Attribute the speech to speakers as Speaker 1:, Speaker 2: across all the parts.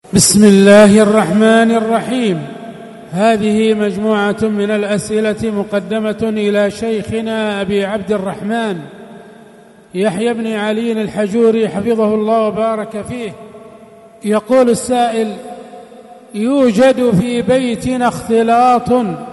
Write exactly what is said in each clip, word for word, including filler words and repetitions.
Speaker 1: بسم الله الرحمن الرحيم. هذه مجموعة من الأسئلة مقدمة إلى شيخنا أبي عبد الرحمن يحيى بن علي الحجوري حفظه الله وبارك فيه. يقول السائل: يوجد في بيتنا اختلاط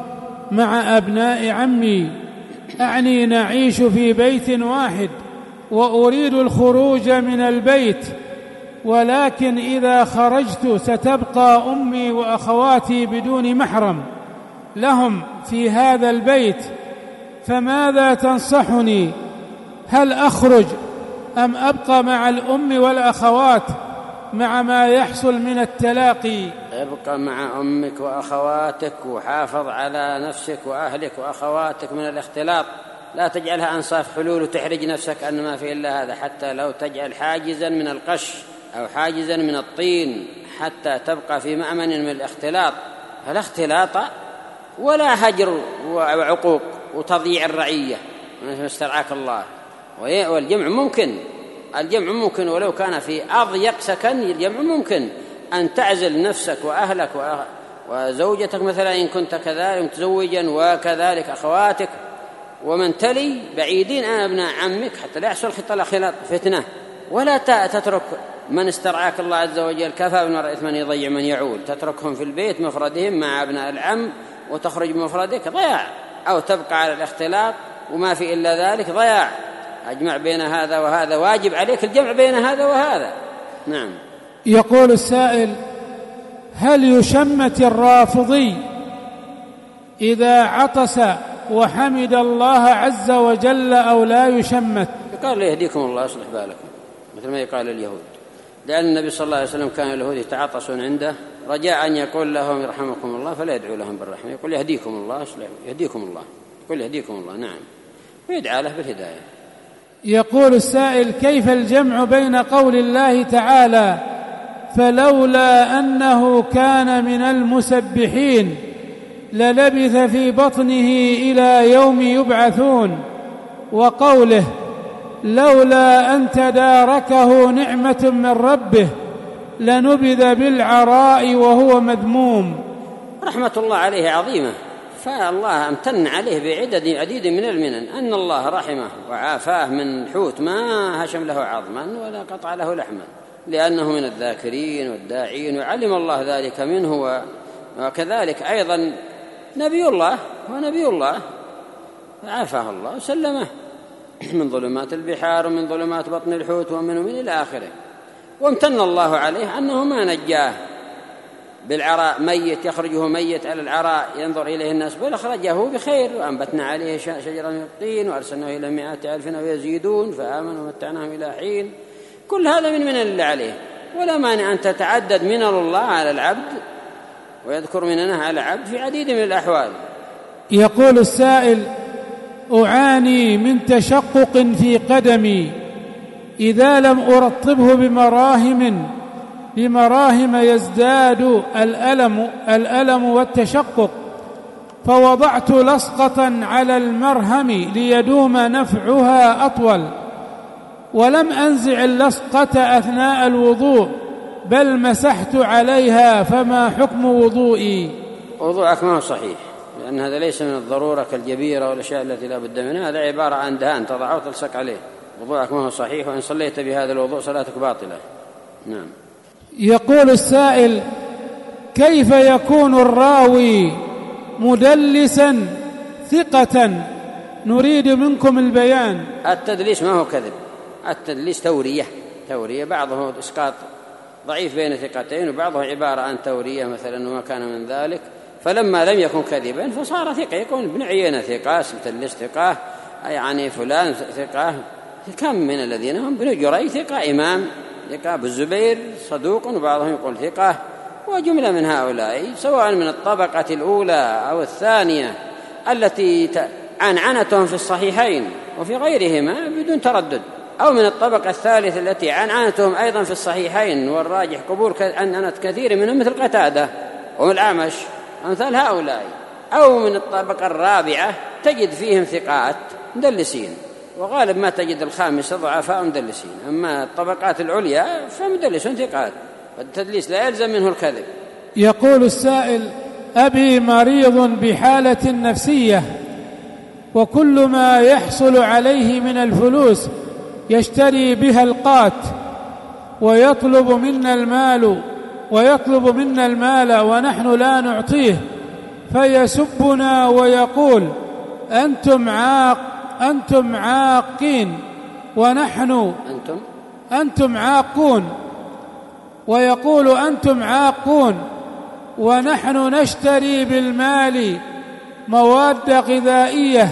Speaker 1: مع أبناء عمي، أعني نعيش في بيت واحد وأريد الخروج من البيت، ولكن إذا خرجت ستبقى أمي وأخواتي بدون محرم لهم في هذا البيت، فماذا تنصحني؟ هل أخرج أم أبقى مع الأم والأخوات مع ما يحصل من التلاقي؟
Speaker 2: ابقى مع أمك وأخواتك وحافظ على نفسك وأهلك وأخواتك من الاختلاط، لا تجعلها أنصاف حلول وتحرج نفسك أن ما في إلا هذا، حتى لو تجعل حاجزا من القش أو حاجزا من الطين حتى تبقى في مأمن من الاختلاط. فلا اختلاط ولا هجر وعقوق وتضييع الرعية استرعاك الله. والجمع ممكن، الجمع ممكن ولو كان في أضيق سكن. الجمع ممكن أن تعزل نفسك وأهلك وزوجتك مثلا إن كنت كذلك متزوجا، وكذلك أخواتك ومن تلي بعيدين عن أبناء عمك حتى لا يحصل خلط فتنة. ولا تترك من استرعاك الله عز وجل، كفى بالمرء إثما يضيع من يعول، تتركهم في البيت مفردهم مع أبناء العم وتخرج بمفردك، ضياع. أو تبقى على الاختلاط وما في إلا ذلك، ضياع. أجمع بين هذا وهذا، واجب عليك الجمع بين هذا وهذا. نعم.
Speaker 1: يقول السائل: هل يشمت الرافضي إذا عطس وحمد الله عز وجل أو لا يشمت؟
Speaker 2: يقال يهديكم الله يصلح بالكم، مثل ما يقال اليهود، لأن النبي صلى الله عليه وسلم كان اليهود يتعطسون عنده رجاء أن يقول لهم يرحمكم الله، فلا يدعو لهم بالرحمة، يقول يهديكم الله يهديكم الله، يقول يهديكم الله. نعم، ويدعى له بالهداية.
Speaker 1: يقول السائل: كيف الجمع بين قول الله تعالى فلولا أنه كان من المسبحين للبث في بطنه إلى يوم يبعثون، وقوله لولا أن تداركه نعمة من ربه لنبذ بالعراء وهو مذموم؟
Speaker 2: رحمة الله عليه عظيمة، فالله امتن عليه بعدد عديد من المنن، أن الله رحمه وعافاه من حوت ما هشم له عظما ولا قطع له لحما، لأنه من الذاكرين والداعين وعلم الله ذلك منه. وكذلك أيضا نبي الله ونبي الله عافاه الله وسلمه من ظلمات البحار ومن ظلمات بطن الحوت ومن من إلى آخره. وامتن الله عليه أنه ما نجاه بالعراء ميت، يخرجه ميت على العراء ينظر إليه الناس، بل أخرجه بخير، وأنبتنا عليه شجرا من الطين وأرسلناه إلى مئات ألف ويزيدون فآمنوا ومتعناهم إلى حين. كل هذا من من الله عليه، ولا مانع أن تتعدد من الله على العبد ويذكر مننه على العبد في عديد من الأحوال.
Speaker 1: يقول السائل: أعاني من تشقق في قدمي، إذا لم أرطبه بمراهم بمراهم يزداد الألم الألم والتشقق، فوضعت لصقة على المرهم ليدوم نفعها أطول، ولم أنزع اللصقة أثناء الوضوء بل مسحت عليها، فما حكم وضوئي؟
Speaker 2: وضوءك ما هو صحيح، لأن هذا ليس من الضرورة كالجبيرة والأشياء التي لا بد منها، هذا عبارة عن دهان تضعه وتلصق عليه. وضوءك ما هو صحيح، وإن صليت بهذا الوضوء صلاتك باطلة. نعم.
Speaker 1: يقول السائل: كيف يكون الراوي مدلسا ثقة؟ نريد منكم البيان.
Speaker 2: التدليس ما هو كذب، التدليس تورية تورية بعضه إسقاط ضعيف بين ثقتين، وبعضه عبارة عن تورية مثلا وما كان من ذلك، فلما لم يكن كذبا فصار ثقة. يكون ابن عيينة ثقة، مدلس ثقة، يعني فلان ثقة. كم من الذين هم ابن جريج ثقة إمام ثقة، أبو الزبير صدوق، وبعضهم يقول ثقة. وجملة من هؤلاء سواء من الطبقة الأولى أو الثانية التي عنعنتهم في الصحيحين وفي غيرهما بدون تردد، أو من الطبقة الثالثة التي عنعنتهم أيضا في الصحيحين والراجح قبول عنعنة كثير منهم مثل قتادة والأعمش أمثال هؤلاء، أو من الطبقة الرابعة تجد فيهم ثقات مدلسين، وغالب ما تجد الخامسة ضعفاء مدلسين. أما الطبقات العليا فمدلسون ثقات. والتدليس لا يلزم منه الكذب.
Speaker 1: يقول السائل: أبي مريض بحالة نفسية، وكل ما يحصل عليه من الفلوس يشتري بها القات، ويطلب منا المال ويطلب منا المال ونحن لا نعطيه، فيسبنا ويقول: أنتم عاق أنتم عاقين ونحن
Speaker 2: أنتم
Speaker 1: أنتم عاقون ويقول أنتم عاقون ونحن نشتري بالمال مواد غذائية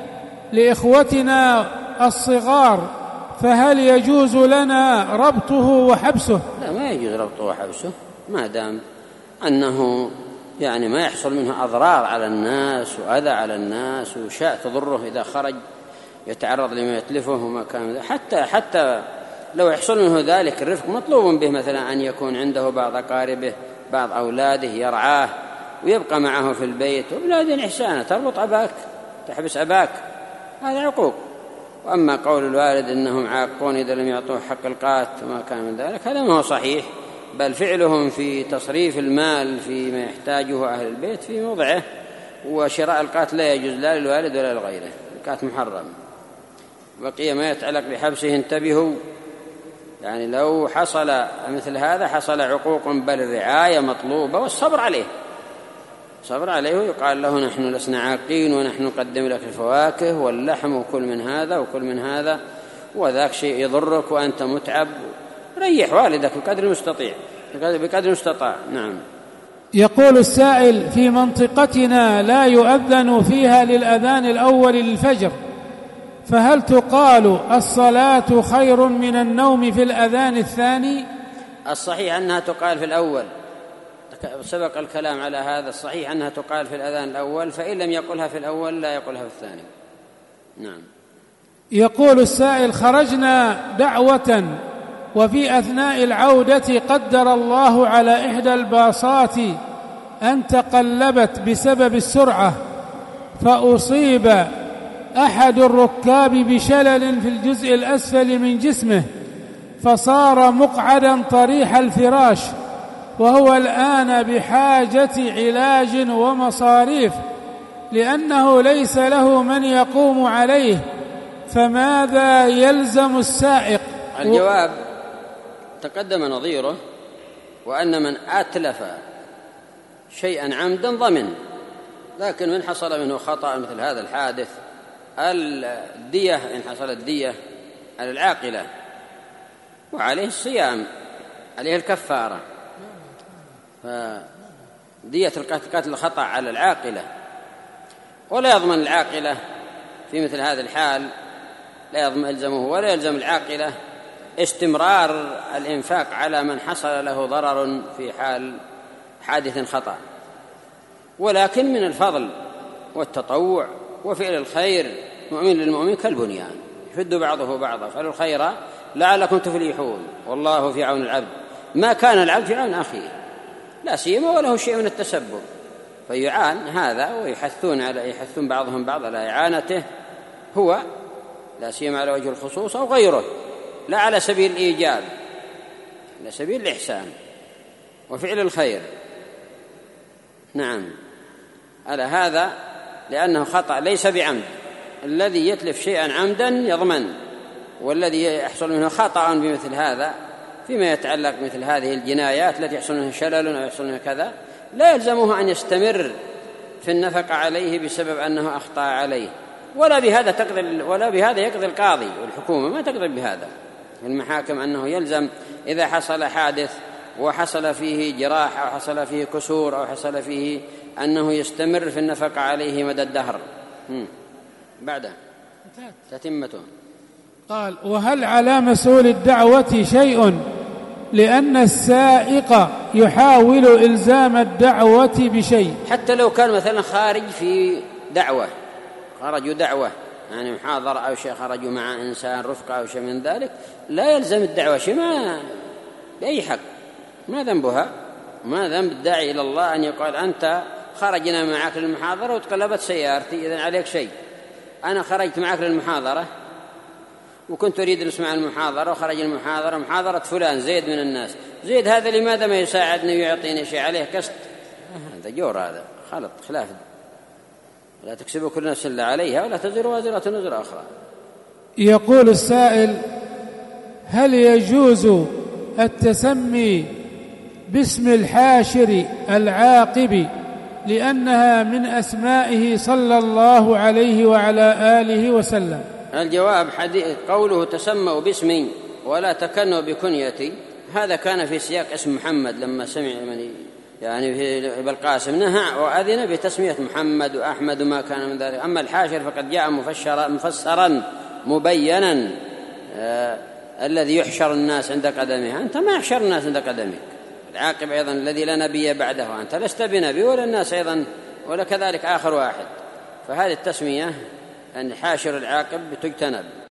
Speaker 1: لإخوتنا الصغار، فهل يجوز لنا ربطه وحبسه؟
Speaker 2: لا، ما يجوز ربطه وحبسه ما دام أنه يعني ما يحصل منه أضرار على الناس وأذى على الناس وشاء تضره إذا خرج يتعرض لما يتلفه وما كان. حتى حتى لو يحصل منه ذلك الرفق مطلوب به، مثلا أن يكون عنده بعض أقاربه بعض أولاده يرعاه ويبقى معه في البيت، وبلادين إحسانه تربط أباك تحبس أباك، هذا عقوق. وأما قول الوالد إنهم عاقون إذا لم يعطوه حق القات وما كان من ذلك، هذا ما هو صحيح، بل فعلهم في تصريف المال فيما يحتاجه أهل البيت في موضعه، وشراء القات لا يجوز لا للوالد ولا لغيره، القات محرم. بقي ما يتعلق بحبسه انتبهوا، يعني لو حصل مثل هذا حصل عقوق، بل الرعاية مطلوبة والصبر عليه، صبر عليه، ويقال له: نحن لسنا عاقين ونحن نقدم لك الفواكه واللحم وكل من هذا وكل من هذا، وذاك شيء يضرك وأنت متعب، ريح والدك بقدر المستطيع بقدر المستطاع. نعم.
Speaker 1: يقول السائل: في منطقتنا لا يؤذن فيها للأذان الأول للفجر، فهل تقال الصلاة خير من النوم في الأذان الثاني؟
Speaker 2: الصحيح أنها تقال في الأول، سبق الكلام على هذا، الصحيح أنها تقال في الأذان الأول، فإن لم يقلها في الأول لا يقلها في الثاني. نعم.
Speaker 1: يقول السائل: خرجنا دعوة، وفي أثناء العودة قدر الله على إحدى الباصات أن تقلبت بسبب السرعة، فأصيب أحد الركاب بشلل في الجزء الأسفل من جسمه، فصار مقعدا طريح الفراش، وهو الآن بحاجة علاج ومصاريف لأنه ليس له من يقوم عليه، فماذا يلزم السائق؟
Speaker 2: الجواب تقدم نظيره، وأن من أتلف شيئا عمدا ضمن، لكن من حصل منه خطأ مثل هذا الحادث الدية، إن حصلت دية على العاقلة وعليه الصيام، عليه الكفارة، فدية القتل الخطأ على العاقلة، ولا يضمن العاقلة في مثل هذا الحال، لا يضمن يلزمه ولا يلزم العاقلة استمرار الإنفاق على من حصل له ضرر في حال حادث خطأ، ولكن من الفضل والتطوع وفعل الخير مؤمن للمؤمن كالبنيان يشد بعضه بعضا، فعلوا الخير لعلكم تفلحون، والله في عون العبد ما كان العبد في عون أخيه، لا سيما وله شيء من التسبب، فيعان هذا، ويحثون على يحثون بعضهم بعض على إعانته، هو لا سيما على وجه الخصوص أو غيره، لا على سبيل الإيجاب، على سبيل الإحسان وفعل الخير. نعم، على هذا لأنه خطأ ليس بعمد، الذي يتلف شيئا عمدا يضمن، والذي يحصل منه خطأ بمثل هذا فيما يتعلق مثل هذه الجنايات التي يحصل منها شلل أو يحصل منها كذا، لا يلزمه أن يستمر في النفقة عليه بسبب أنه أخطأ عليه، ولا بهذا تقضي ولا بهذا يقضي القاضي والحكومة، ما تقضي بهذا المحاكم، أنه يلزم إذا حصل حادث وحصل فيه جراح أو حصل فيه كسور أو حصل فيه أنه يستمر في النفقة عليه مدى الدهر. بعده تتمته.
Speaker 1: قال: وهل على مسؤول الدعوة شيء لأن السائق يحاول إلزام الدعوة بشيء؟
Speaker 2: حتى لو كان مثلا خارج في دعوة، خرجوا دعوة يعني محاضرة أو شيء، خرجوا مع إنسان رفقة أو شيء من ذلك، لا يلزم الدعوة شيء، ما بأي حق، ما ذنبها، ما ذنب الداعي إلى الله أن يقول أنت خرجنا معك للمحاضرة وتقلبت سيارتي إذن عليك شيء، أنا خرجت معك للمحاضرة وكنت أريد أن أسمع المحاضرة وخرج المحاضرة محاضرة فلان زيد من الناس، زيد هذا لماذا ما يساعدني ويعطيني شيء عليه كسب؟ هذا جور، هذا خلط خلاف. لا تكسب كل نفس إلا عليها ولا تزر وازرة وزر أخرى.
Speaker 1: يقول السائل: هل يجوز التسمي باسم الحاشر العاقب لأنها من أسمائه صلى الله عليه وعلى آله وسلم؟
Speaker 2: الجواب: حديث قوله تسموا باسمي ولا تكنوا بكنيتي، هذا كان في سياق اسم محمد لما سمع من يعني في بالقاسم نهى وأذن بتسمية محمد وأحمد وما كان من ذلك. أما الحاشر فقد جاء مفسرا مفسرا مبينا آه الذي يحشر الناس عند قدمه. أنت ما يحشر الناس عند قدمك. العاقب أيضا الذي لا نبي بعده، أنت لست بنبي ولا الناس أيضا ولا كذلك آخر واحد. فهذه التسمية أن حاشر العاقب تجتنب.